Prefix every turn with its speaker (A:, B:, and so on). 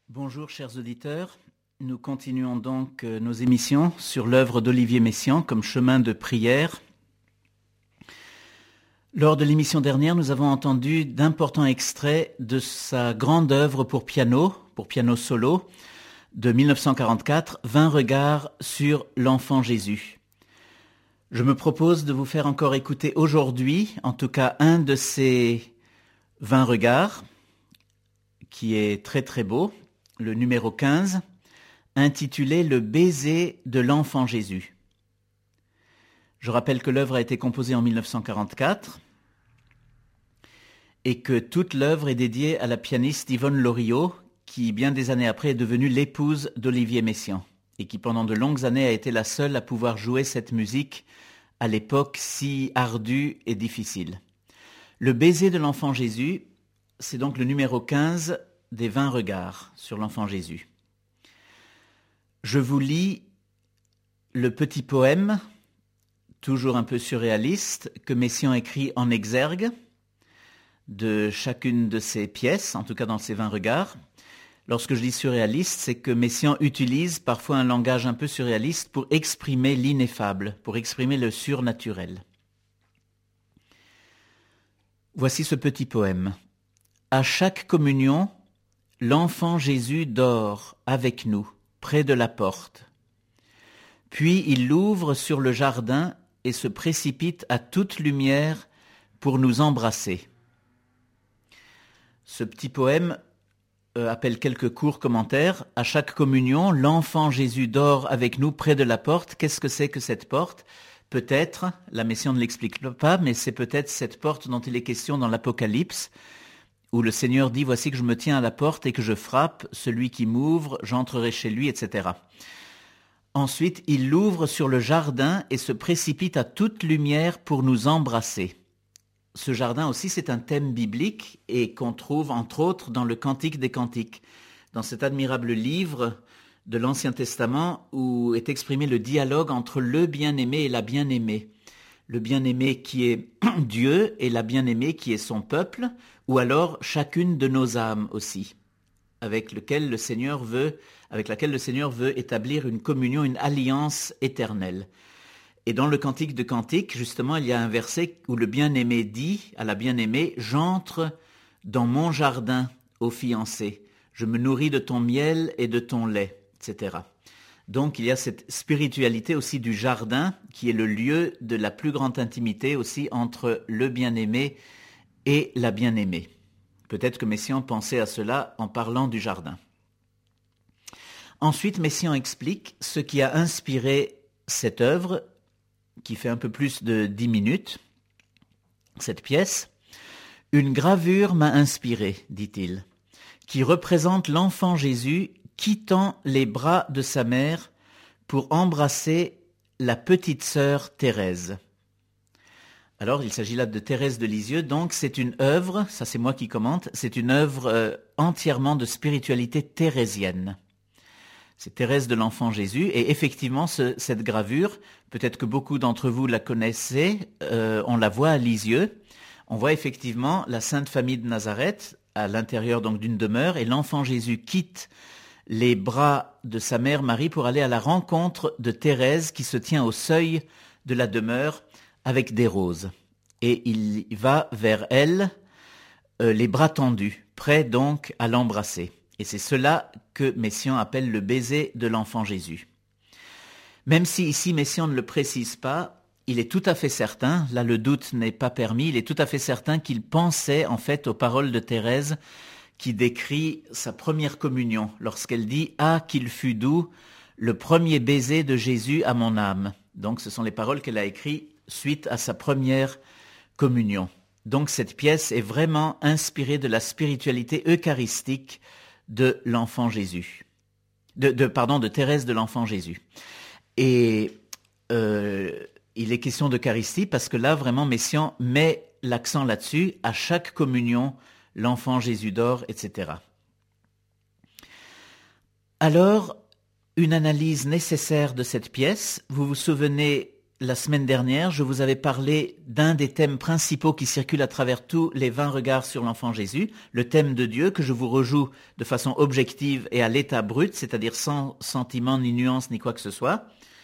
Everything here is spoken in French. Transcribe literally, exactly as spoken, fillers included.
A: Bonjour chers auditeurs, nous continuons donc nos émissions sur l'œuvre d'Olivier Messiaen comme chemin de prière. Lors de l'émission dernière, nous avons entendu d'importants extraits de sa grande œuvre pour piano, pour piano solo, de mille neuf cent quarante-quatre, vingt regards sur l'enfant Jésus. Je me propose de vous faire encore écouter aujourd'hui, en tout cas un de ces vingt regards, qui est très très beau, le numéro quinze, intitulé « Le baiser de l'enfant Jésus ». Je rappelle que l'œuvre a été composée en mille neuf cent quarante-quatre et que toute l'œuvre est dédiée à la pianiste Yvonne Loriot, qui, bien des années après, est devenue l'épouse d'Olivier Messiaen et qui, pendant de longues années, a été la seule à pouvoir jouer cette musique à l'époque si ardue et difficile. Le baiser de l'enfant Jésus, c'est donc le numéro quinze des vingt regards sur l'enfant Jésus. Je vous lis le petit poème, toujours un peu surréaliste, que Messiaen écrit en exergue de chacune de ses pièces, en tout cas dans ces vingt regards. Lorsque je dis surréaliste, c'est que Messiaen utilise parfois un langage un peu surréaliste pour exprimer l'ineffable, pour exprimer le surnaturel. Voici ce petit poème. À chaque communion, l'enfant Jésus dort avec nous, près de la porte. Puis il l'ouvre sur le jardin et se précipite à toute lumière pour nous embrasser. Ce petit poème euh, appelle quelques courts commentaires. À chaque communion, l'enfant Jésus dort avec nous près de la porte. Qu'est-ce que c'est que cette porte ? Peut-être, la Messiaen ne l'explique pas, mais c'est peut-être cette porte dont il est question dans l'Apocalypse, où le Seigneur dit « Voici que je me tiens à la porte et que je frappe, celui qui m'ouvre, j'entrerai chez lui, et cetera » Ensuite, il l'ouvre sur le jardin et se précipite à toute lumière pour nous embrasser. Ce jardin aussi, c'est un thème biblique et qu'on trouve entre autres dans le Cantique des Cantiques, dans cet admirable livre de l'Ancien Testament où est exprimé le dialogue entre le bien-aimé et la bien-aimée. Le bien-aimé qui est Dieu et la bien-aimée qui est son peuple, ou alors chacune de nos âmes aussi, avec lequel le Seigneur veut, avec laquelle le Seigneur veut établir une communion, une alliance éternelle. Et dans le Cantique de Cantiques, justement, il y a un verset où le bien-aimé dit à la bien-aimée « J'entre dans mon jardin, ô fiancé, je me nourris de ton miel et de ton lait, et cetera » Donc il y a cette spiritualité aussi du jardin qui est le lieu de la plus grande intimité aussi entre le bien-aimé et la bien-aimée. Peut-être que Messiaen pensait à cela en parlant du jardin. Ensuite, Messiaen explique ce qui a inspiré cette œuvre, qui fait un peu plus de dix minutes, cette pièce. « Une gravure m'a inspiré, dit-il, qui représente l'enfant Jésus quittant les bras de sa mère pour embrasser la petite sœur Thérèse. » Alors, il s'agit là de Thérèse de Lisieux, donc c'est une œuvre, ça c'est moi qui commente, c'est une œuvre euh, entièrement de spiritualité thérésienne. C'est Thérèse de l'Enfant Jésus, et effectivement, ce, cette gravure, peut-être que beaucoup d'entre vous la connaissez, euh, on la voit à Lisieux. On voit effectivement la Sainte Famille de Nazareth, à l'intérieur donc d'une demeure, et l'Enfant Jésus quitte les bras de sa mère Marie pour aller à la rencontre de Thérèse qui se tient au seuil de la demeure avec des roses. Et il va vers elle, euh, les bras tendus, prêt donc à l'embrasser. Et c'est cela que Messiaen appelle le baiser de l'enfant Jésus. Même si ici Messiaen ne le précise pas, il est tout à fait certain, là le doute n'est pas permis, il est tout à fait certain qu'il pensait en fait aux paroles de Thérèse qui décrit sa première communion lorsqu'elle dit « Ah, qu'il fut doux, le premier baiser de Jésus à mon âme ». Donc ce sont les paroles qu'elle a écrites suite à sa première communion. Donc cette pièce est vraiment inspirée de la spiritualité eucharistique de l'enfant Jésus, de, de, pardon, de Thérèse de l'enfant Jésus. Et euh, il est question d'Eucharistie parce que là, vraiment, Messiaen met l'accent là-dessus. À chaque communion, l'enfant Jésus dort, et cetera. Alors, une analyse nécessaire de cette pièce. Vous vous souvenez la semaine dernière, je vous avais parlé d'un des thèmes principaux qui circulent à travers tous les vingt regards sur l'enfant Jésus, le thème de Dieu que je vous rejoue de façon objective et à l'état brut, c'est-à-dire sans sentiment, ni nuance, ni quoi que ce soit.